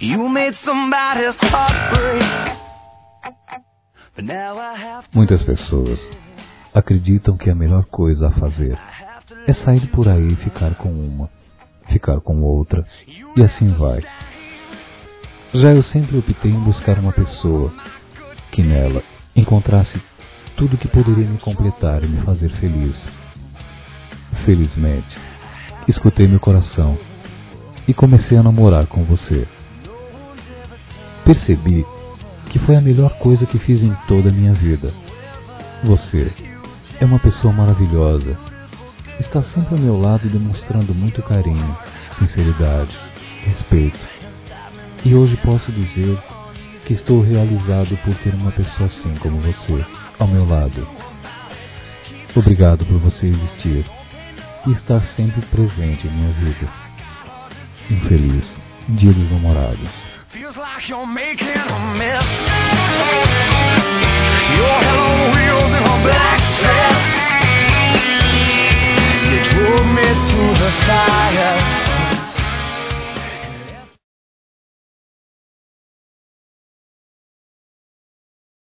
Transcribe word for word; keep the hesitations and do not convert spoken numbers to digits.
Muitas pessoas acreditam que a melhor coisa a fazer é sair por aí e ficar com uma, ficar com outra, e assim vai. Já eu sempre optei em buscar uma pessoa que nela encontrasse tudo que poderia me completar e me fazer feliz. Felizmente, escutei meu coração e comecei a namorar com você. Percebi que foi a melhor coisa que fiz em toda a minha vida. Você é uma pessoa maravilhosa. Está sempre ao meu lado demonstrando muito carinho, sinceridade, respeito. E hoje posso dizer que estou realizado por ter uma pessoa assim como você ao meu lado. Obrigado por você existir e estar sempre presente em minha vida. Um feliz Dia dos Namorados. Feels like you're making a mess. Your hello wheels in a black dress. You drove me to